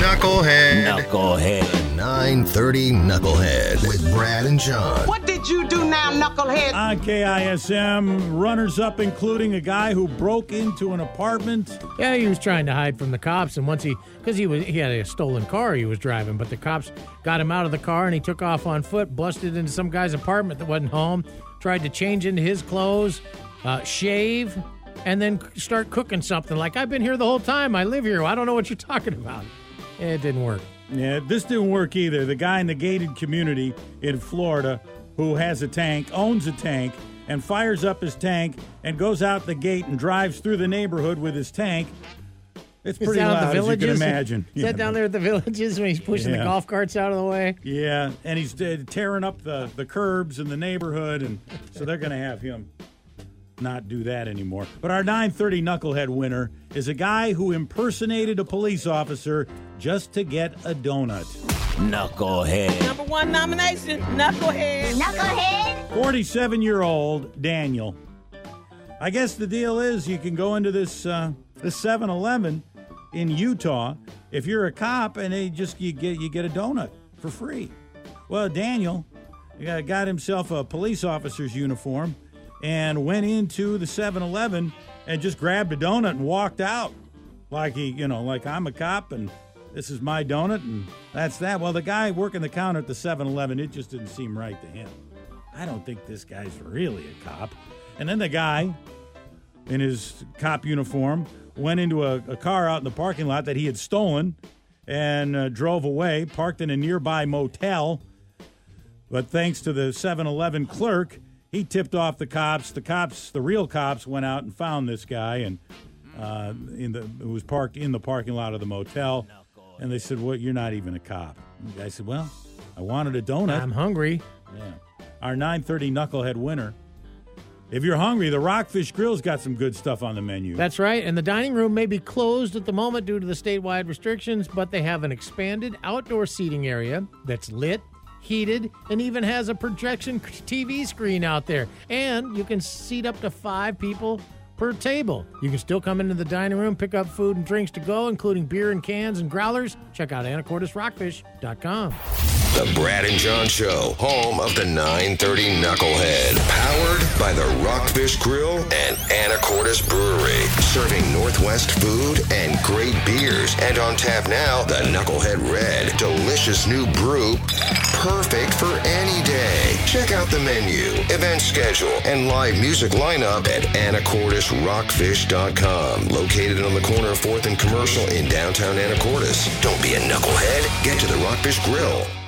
Knucklehead. 930 Knucklehead with Brad and John. What did you do now, Knucklehead? On KISM, runners-up including a guy who broke into an apartment. Yeah, he was trying to hide from the cops, and once he had a stolen car he was driving, but the cops got him out of the car, and he took off on foot, busted into some guy's apartment that wasn't home, tried to change into his clothes, shave, and then start cooking something. Like, I've been here the whole time. I live here. I don't know what you're talking about. It didn't work. Yeah, this didn't work either. The guy in the gated community in Florida who has a tank, owns a tank, and fires up his tank and goes out the gate and drives through the neighborhood with his tank. It's pretty loud, as you can imagine. Is that down there at the Villages when he's pushing the golf carts out of the way? Yeah, and he's tearing up the curbs in the neighborhood, and so they're going to have him not do that anymore. But our 930 Knucklehead winner is a guy who impersonated a police officer just to get a donut. Knucklehead. Number one nomination, Knucklehead. Knucklehead? 47-year-old Daniel. I guess the deal is you can go into this 7-Eleven in Utah if you're a cop, and you get a donut for free. Well, Daniel got himself a police officer's uniform and went into the 7-Eleven and just grabbed a donut and walked out like like I'm a cop and this is my donut and that's that. Well, the guy working the counter at the 7-Eleven, it just didn't seem right to him. I don't think this guy's really a cop. And then the guy in his cop uniform went into a car out in the parking lot that he had stolen and drove away, parked in a nearby motel. But thanks to the 7-Eleven clerk, he tipped off the cops. The real cops, went out and found this guy and who was parked in the parking lot of the motel. And they said, "Well, you're not even a cop." And the guy said, "Well, I wanted a donut. I'm hungry." Yeah. Our 930 Knucklehead winner. If you're hungry, the Rockfish Grill's got some good stuff on the menu. That's right. And the dining room may be closed at the moment due to the statewide restrictions, but they have an expanded outdoor seating area that's lit, heated, and even has a projection TV screen out there. And you can seat up to 5 people per table. You can still come into the dining room, pick up food and drinks to go, including beer and cans and growlers. Check out AnacortesRockfish.com. The Brad and John Show, home of the 930 Knucklehead. Powered by the Rockfish Grill and Anacortes Brewery. Serving Northwest food and great beers. And on tap now, the Knucklehead Red. Delicious new brew. Perfect for any day. Check out the menu, event schedule, and live music lineup at AnacortesRockfish.com. Located on the corner of 4th and Commercial in downtown Anacortes. Don't be a knucklehead. Get to the Rockfish Grill.